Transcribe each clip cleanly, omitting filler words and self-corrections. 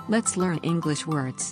Let's learn English words.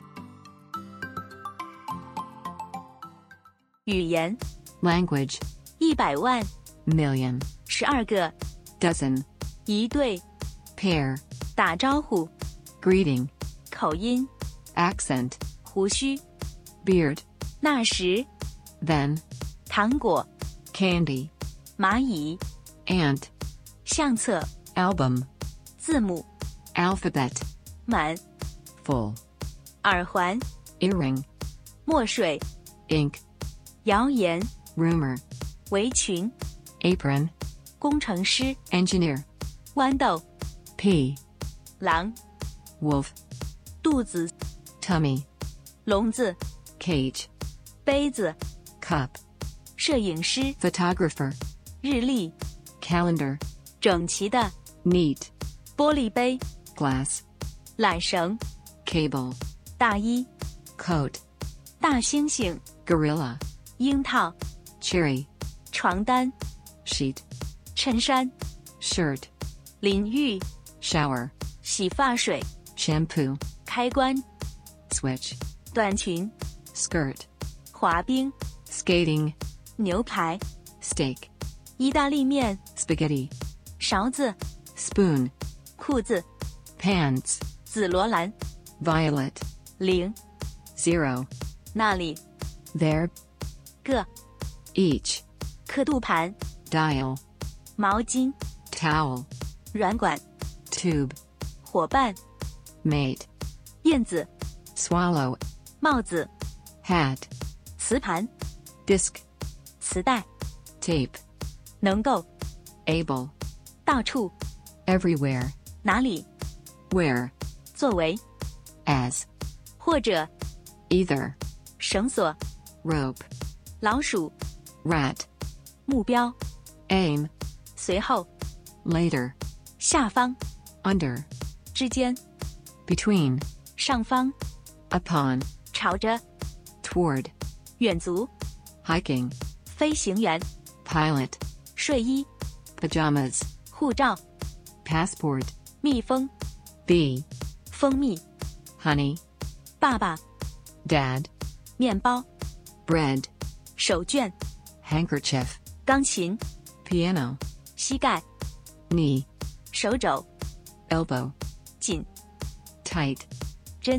语言 Language. 100万 Million. 12个 Dozen. 一对 Pair. 打招呼 Greeting. 口音 Accent. 胡须 Beard. 那时 Then. 糖果 Candy. 蚂蚁 Ant. 相册 Album. 字母 Alphabet. 满 Full. 耳环 Earring. 墨水 Ink. 谣言 Rumor. 围裙 Apron. 工程师 Engineer. 豌豆 Pea. 狼 Wolf. 肚子 Tummy. 笼子 Cage. 杯子 Cup. 摄影师 Photographer. 日历 Calendar. 整齐的 Neat. 玻璃杯 Glass. 缆绳 Cable. 大衣 Coat. 大猩猩 Gorilla. 樱桃 Cherry. 床单 Sheet. 衬衫 Shirt. 淋浴 Shower. 洗发水 Shampoo. 开关 Switch. 短裙 Skirt. 滑冰 Skating. 牛排 Steak. 意大利面 Spaghetti. 勺子 Spoon. 裤子 Pants. 紫罗兰 Violet. 零 Zero. 那里 There. 个 Each. 刻度盘 Dial. 毛巾 Towel. 软管 Tube. 伙伴 Mate. 燕子 Swallow. 帽子 Hat. 磁盘 Disc. 磁带 Tape. 能够 Able. 到处 Everywhere. 哪里 Where. 作为 As. 或者 Either. 绳索 Rope. 老鼠 Rat. 目标 Aim. 随后 Later. 下方 Under. 之间 Between. 上方 Upon. 朝着 Toward. 远足 Hiking. 飞行员 Pilot. 睡衣 Pajamas. 护照 Passport. 蜜蜂 Bee. 蜂蜜 Honey. 爸爸 Dad. 面包 Bread. 手绢 Handkerchief. 钢琴 Piano. 膝盖 Knee. 手肘 Elbow. 紧 Tight. 针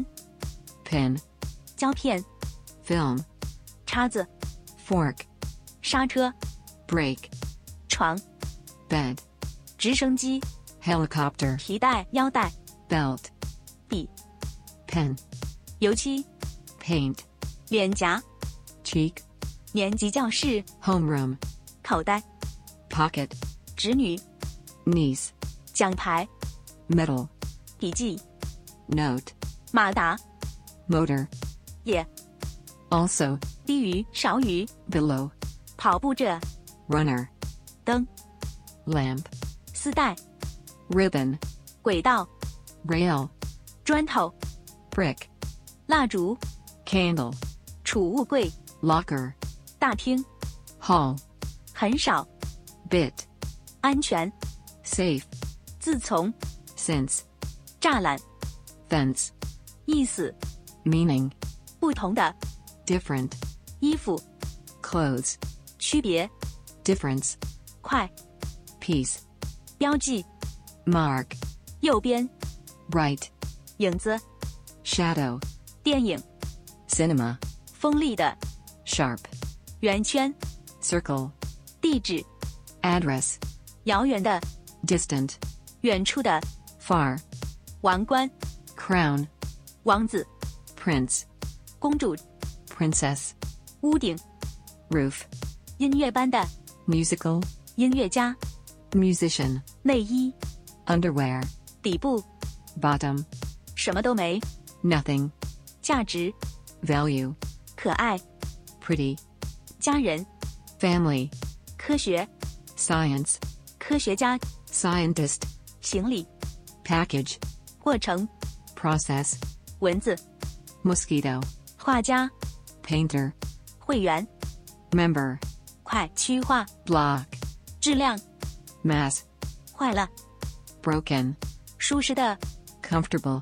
Pen. 胶片 Film. 叉子 Fork. 刹车 Brake. 床 Bed. 直升机 Helicopter. 皮带腰带 Belt. 笔 Pen. 油漆 Paint. 脸颊 Cheek. 年级教室 Homeroom. 口袋 Pocket. 侄女 Niece. 奖牌 Medal. 笔记 Note. 马达 Motor. 也 Also. 低于少于 Below. 跑步者 Runner. 灯 Lamp. 丝带 Ribbon. 轨道 Rail. 砖头 Brick. 蜡烛 Candle. 储物柜 Locker. 大厅 Hall. 很少 Bit. 安全 Safe. 自从 Since. 栅栏 Fence. 意思 Meaning. 不同的 Different. 衣服 Clothes. 区别 Difference. 快 Piece. 标记 Mark. 右边 Bright. 影子 Shadow. 电影 Cinema. 锋利的 Sharp. 圆圈 Circle. 地址 Address. 遥远的 Distant. 远处的 Far. 王冠 Crown. 王子 Prince. 公主 Princess. 屋顶 Roof. 音乐班的 Musical. 音乐家 Musician. 内衣 Underwear. 底部 Bottom. 什么都没 Nothing. 价值 Value. 可爱 Pretty. 家人 Family. 科学 Science. 科学家 Scientist. 行李 Package. 过程 Process. 蚊子 Mosquito. 画家 Painter. 会员 Member. 快区化 Block. 质量 Mass. 坏了 Broken. 舒适的 Comfortable.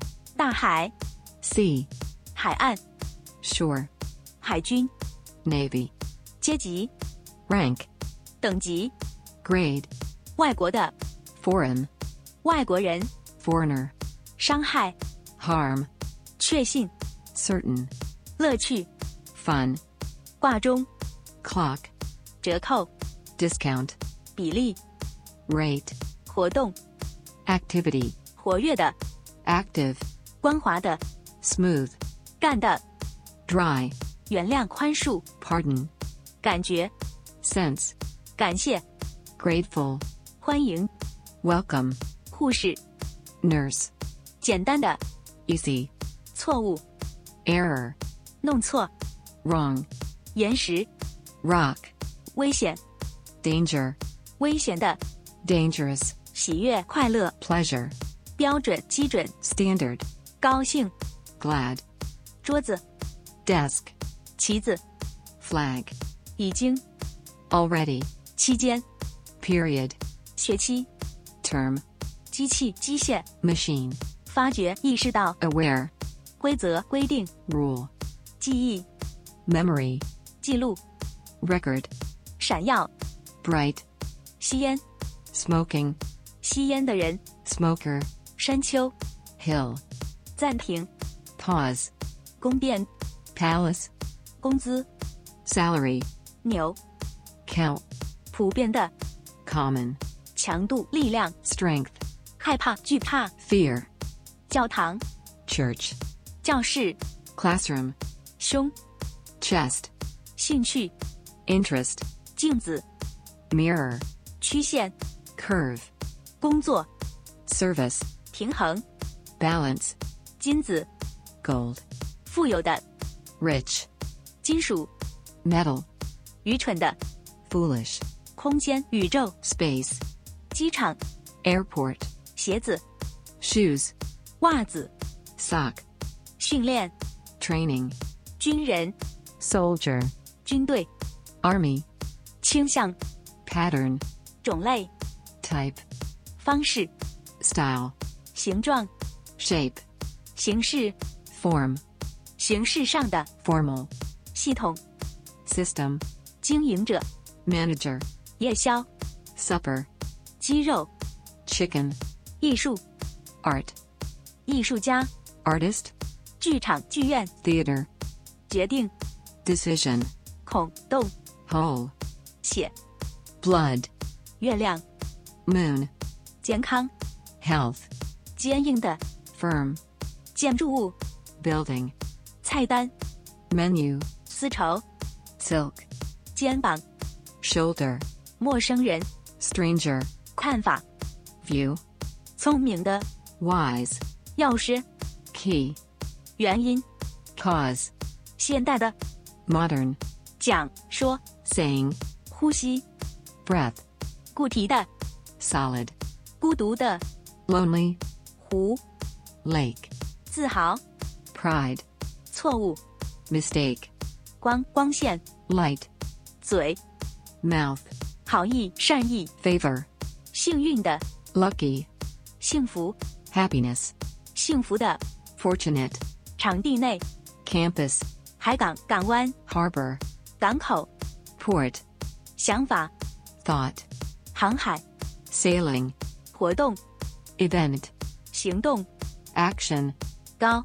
大海、 sea, 海岸、 shore, 海军、 navy, 阶级、 rank, 等级、 grade, 外国的、 foreign, 外国人、 foreigner, 伤害、 harm, 确信、 certain, 乐趣、 fun, 挂钟、 clock, 折扣、 discount, 比例、 rate, 活动、 activity, 活跃的、 active, 光滑的、 smooth, 干的、 dry, 原谅宽恕、 pardon, 感觉、 sense, 感谢、 grateful, 欢迎、 welcome, 护士、 nurse, 简单的、 easy, 错误、 error, 弄错、 wrong, 岩石、 rock, 危险、 danger, 危险的、 dangerous, 喜悦、快乐、 pleasure, 标准、基准、 standard, 高兴、 glad, 桌子、 desk, 旗子、 flag, 已经、 already, 期间、 period, 学期、 term, 机器、机械、 machine, 发觉、意识到、 aware, 规则、规定、 rule, 记忆、 memory, 记录、 record, 闪耀、 bright, 吸烟、 smoking, 吸烟的人、 smoker, 山丘、 hill, 暂停、 pause, 宫殿、 palace, 工资、 salary, 纽、 count, 普遍的、 common, 强度、力量、 strength, 害怕、惧怕、 fear, 教堂、 church, 教室、 classroom, 胸、 chest, 兴趣、 interest, 镜子、 mirror, 曲线、 curve, 工作、 service, 平衡、 balance, 金子、 gold, 富有的、 rich, 金属、 metal, 愚蠢的、 foolish, 空间、宇宙、 space, 机场、 airport, 鞋子、 shoes, 袜子、 sock, 训练、 training, 军人、 soldier, 军队、 army, 倾向、 pattern, 种类、 type, 方式、 style, 形状、 shape, 形式、 form, 形式上的、 formal, 系统、 system, 经营者、 manager, 夜宵、 supper, 鸡肉、 chicken, 艺术、 art, 艺术家、 artist, 剧场、剧院、 theater, 决定、 decision, 孔洞、 whole, 血、 blood, 月亮、 moon, 健康、 health, 坚硬的、 firm, 建筑物、 building, 菜单、 menu, 丝绸、 silk, 肩膀、 shoulder, 陌生人、 stranger, 看法、 view, 聪明的、 wise, 钥匙、 key, 原因、 cause, 现代的、 modern, 讲、说、 saying, 呼吸、 breath, 固体的、 solid, 孤独的、 lonely, 湖、 lake, 自豪、 pride, 错误、 mistake, 光、光线、 light, 嘴、 mouth, 好意、善意、 favor, 幸运的、 lucky, 幸福、 happiness, 幸福的、 fortunate, 场地内、 campus, 海港、港湾、 harbor, 港口、 port, 想法、 thought, 航海、 sailing, 活动、 event, 行动、 action, 高、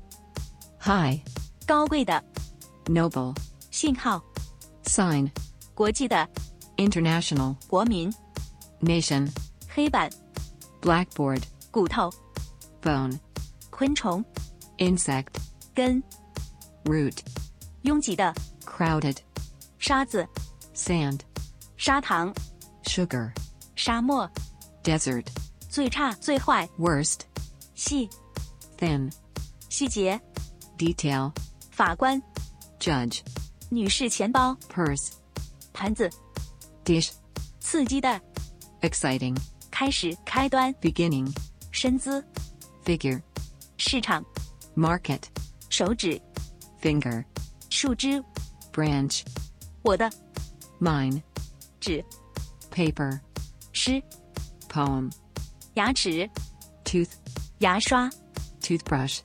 high, 高贵的、 noble, 信号、 sign, 国际的、 international, 国民、 nation, 黑板、 blackboard, 骨头、 bone, 昆虫、 insect, 根、 root, 拥挤的、 crowded, 沙子、 sand, 砂糖、 sugar, 沙漠、 desert, 最差、最坏、 worst, 细、 thin, 细节、 detail, 法官、 judge, 女士钱包、 purse, 盘子、 dish, 刺激的、 exciting, 开始、开端、 beginning, 身姿、 figure, 市场、 market, 手指、 finger, 树枝、 branch, 我的、 mine, 纸、 paper, 诗、 poem, 牙齿、 tooth, 牙刷、 toothbrush,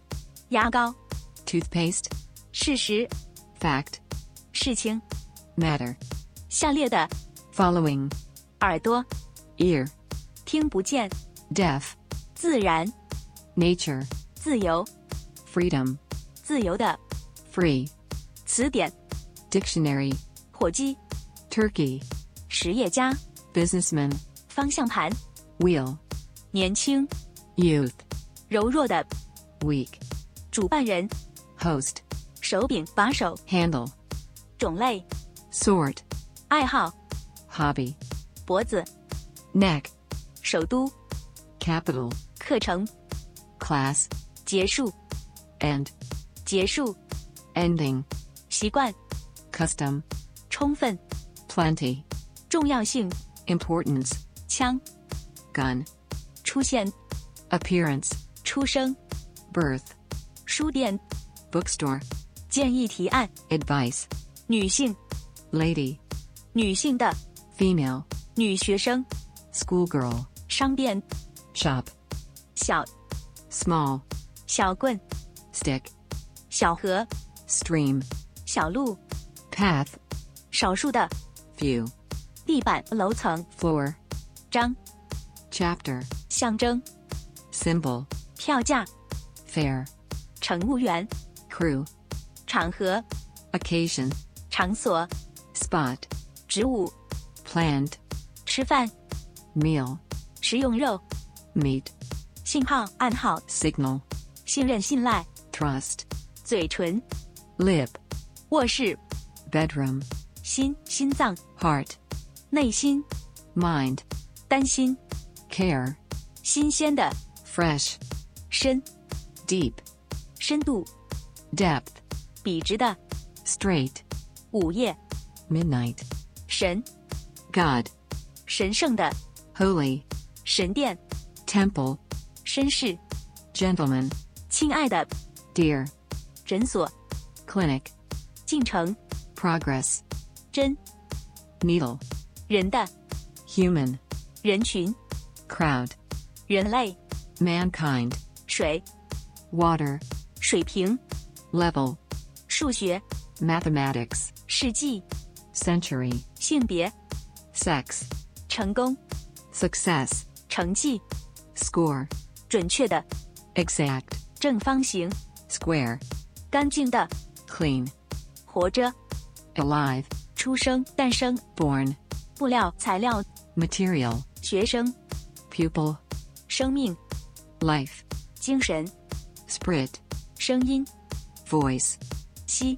牙膏。 toothpaste, 事实， fact, 事情。 matter, 下列的 following, 耳朵 ear, 听不见， deaf, 自然， nature, 自由， freedom, 自由的 free, 词典， dictionary, 火鸡， turkey, 实业家， businessman, 方向盘， wheel, 年轻， youth, 柔弱的 weak, 主办人， host, 手柄把手， handle, 种类， sort, 爱好， hobby, 脖子， neck, 首都， capital, 课程， class, 结束， end, 结束， ending, 习惯， custom, 充分， plenty, 重要性， importance, 枪， gun, 出现， appearance, 出生， birth, 书店， bookstore, 建议提案， advice, 女性， lady, 女性的， female, 女学生， schoolgirl, 商店， shop, 小， small, 小棍， stick, 小河， stream, 小路， path, 少数的， few, 地板，楼层， floor, 章， chapter, 象征， symbol, 票价， fair, 乘务员， crew, 场合， occasion, 场所， spot, 植物， plant, 吃饭， meal, 食用肉， meat, 信号，暗号， signal, 信任，信赖， trust, 嘴唇， lip, 卧室， bedroom, 心，心脏， heart, 内心， mind, 担心， care, 新鲜的， fresh, 深， deep, 深度， depth, 笔直的， straight, 午夜， midnight, 神， God, 神圣的， holy, 神殿， temple, 绅士， gentleman, 亲爱的， dear, 诊所， clinic, 进程， progress, 针， needle, 人的， human, 人群， crowd, 人类， mankind, 水， water, 水平， level, 数学， mathematics, 世纪， century, 性别， sex, 成功， success, 成绩， score, 准确的， exact, 正方形， square, 干净的， clean, 活着， alive, 出生，诞生， born, 布料，材料， material, 学生， pupil, 生命， life, 精神， spirit, 声音， voice, 西，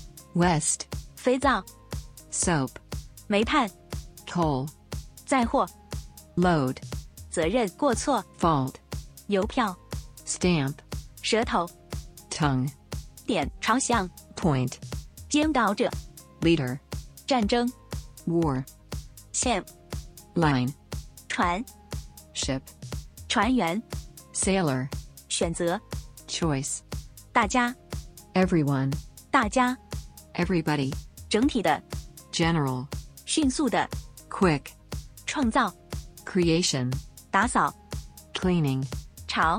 west, 肥皂， soap, 煤炭， coal, 载货， load, 责任，过错， fault, 邮票， stamp, 舌头， tongue, 点，朝向， point, 监导者， leader, 战争， war, 线， line, 船， ship, 船员， sailor, 选择， choice, 大家， everyone, 大家， everybody, 整体的， general, 迅速的， quick, 创造， creation, 打扫， cleaning, 巢，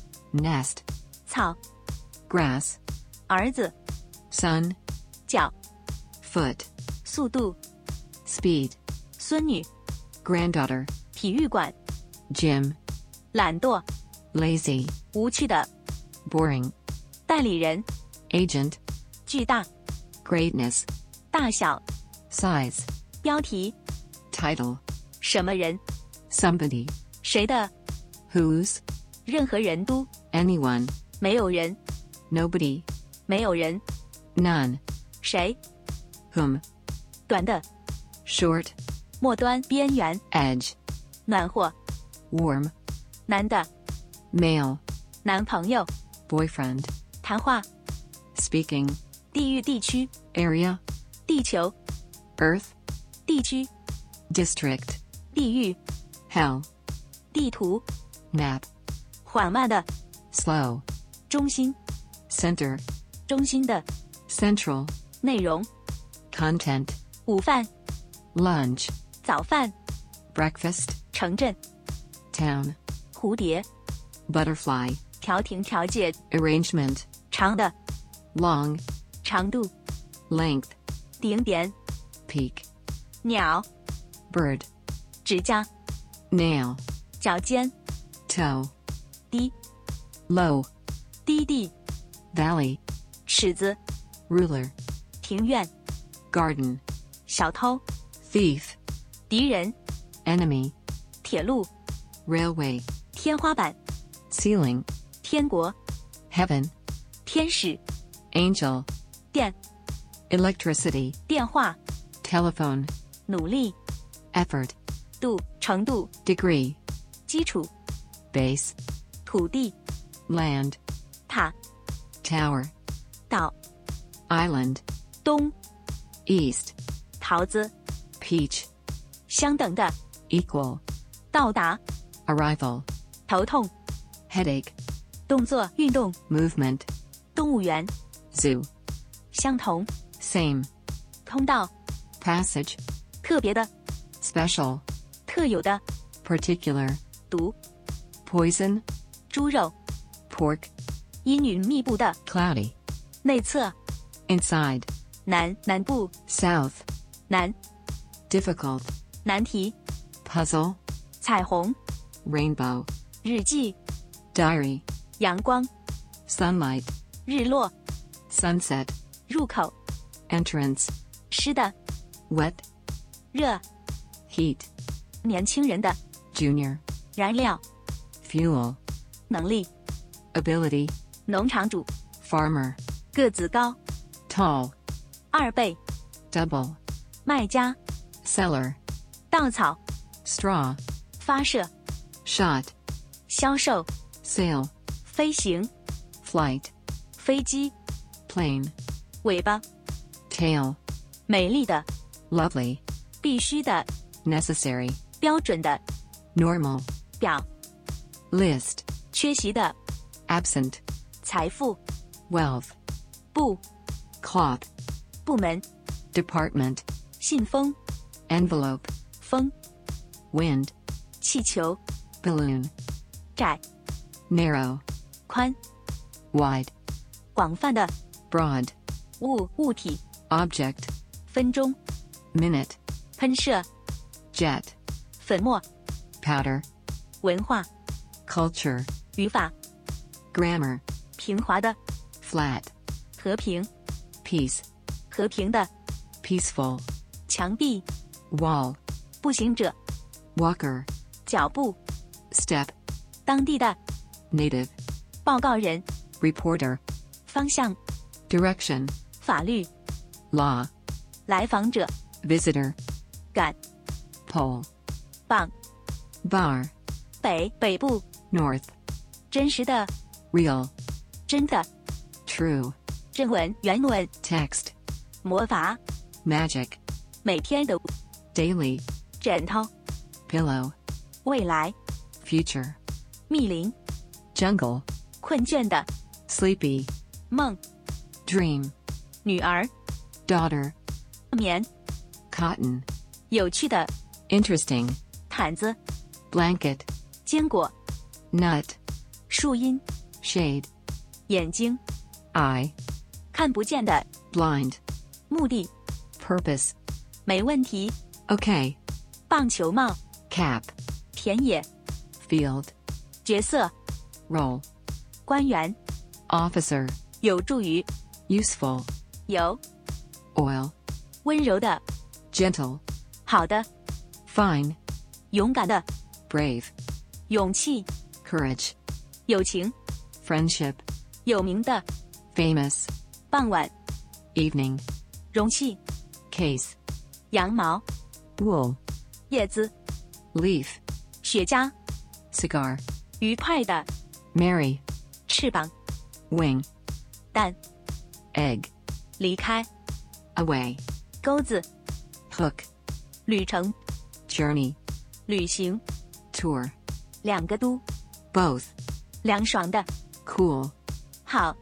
nest, 草， grass, 儿子， son, 脚， foot, 速度， speed, 孙女， granddaughter, 体育馆， gym, 懒惰， lazy, 无趣的， boring, 代理人， agent, 巨大， greatness, 大小， size, 标题， title, 什么人， somebody, 谁的， whose, 任何人都， anyone, 没有人， nobody, 没有人， none, 谁， whom, 短的， short, 末端，边缘， edge, 暖和， warm, 男的， male, 男朋友， boyfriend, 谈话， speaking, 地域，地区， area, 地球， earth, 地区， district, 地域， hell, 地图， map, 缓慢的， slow, 中心， center, 中心的， central, 内容， content, 午饭， lunch, 早饭， breakfast, 城镇， town, 蝴蝶， butterfly, 调停调节， arrangement, 长的， long, 长度， length, 顶点， peak, 鸟， bird, 指甲， nail, 脚尖， toe, 低， low, 低地， valley, 尺子， ruler, 庭院， garden, 小偷， thief, 敌人， enemy, 铁路， railway, 天花板， ceiling, 天国， heaven, 天使， angel, 电， electricity, 电话， telephone, 努力， effort, 度，程度， degree, 基础， base, 土地， land, 塔， tower, 岛， island, 东， east, 桃子， peach, 相等的， equal, 到达， arrival, 头痛， headache, 动作，运动， movement, 动物园， zoo, 相同， same, 通道， passage, 特别的， special, 特有的， particular, 毒， poison, 猪肉， pork, 阴云密布的， cloudy, 内侧， inside, 南部， south, 南， difficult, 难题， puzzle, 彩虹， rainbow, 日记， diary, 阳光， sunlight, 日落， sunset, 入口， entrance, 湿的， wet, 热， heat, 年轻人的， junior, 燃料， fuel, 能力， ability, 农场主， farmer, 个子高， tall, 2倍， double, 卖家， seller, 稻草， straw, 发射， shot, 销售， sail, 飞行， flight, 飞机， plane, 尾巴， tail, 美丽的， lovely, 必须的， necessary, 标准的， normal, 表， list, 缺席的， absent, 财富， wealth, 部， cloth, 部门， department, 信封， envelope, 风， wind, 气球， balloon, 窄， narrow, 宽， wide, 广泛的， broad, 物体， object, 分钟， minute, 喷射， jet, 粉末， powder, 文化， culture, 语法， grammar, 平滑的， flat, 和平， peace, 和平的， peaceful, 墙壁， wall, 步行者， walker, 脚步， step, 当地的， native, 报告人， reporter, 方向， direction, 法律， law, 来访者， visitor, 赶， pole, 棒， bar, 北部， north, 真实的， real, 真的， true, 正文，原文， text, 魔法， magic, 每天的， daily, 枕头， pillow, 未来， future, 密林， jungle, 困倦的， sleepy, 梦， dream, 女儿， daughter, 棉， cotton, 有趣的， interesting, 毯子， blanket, 坚果， nut, 树荫， shade, 眼睛， eye, 看不见的， blind, 目的， purpose, 没问题， okay, 棒球帽， cap, 田野， field, 角色， role, 官员， officer, 有助于， useful, 有， oil, 温柔的， gentle, 好的， fine, 勇敢的， brave, 勇气， courage, 友情， friendship, 有名的， famous, 傍晚， evening, 容器， case, 羊毛， wool, 叶子， leaf, 雪茄， cigar, 愉快的， merry, 翅膀， wing, 蛋， egg, 离开， away, 钩子， hook, 旅程， journey, 旅行， tour, 两个都， both, 凉爽的， cool, 好，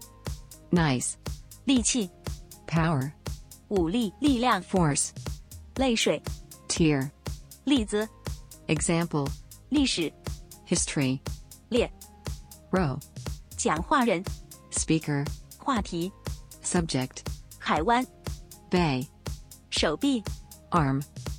nice, 力气， power, 武力，力量， force, 泪水， tear, 例子， example, 历史， history, 列， row, 讲话人， speaker, 话题， subject, 海湾， bay, 手臂， arm,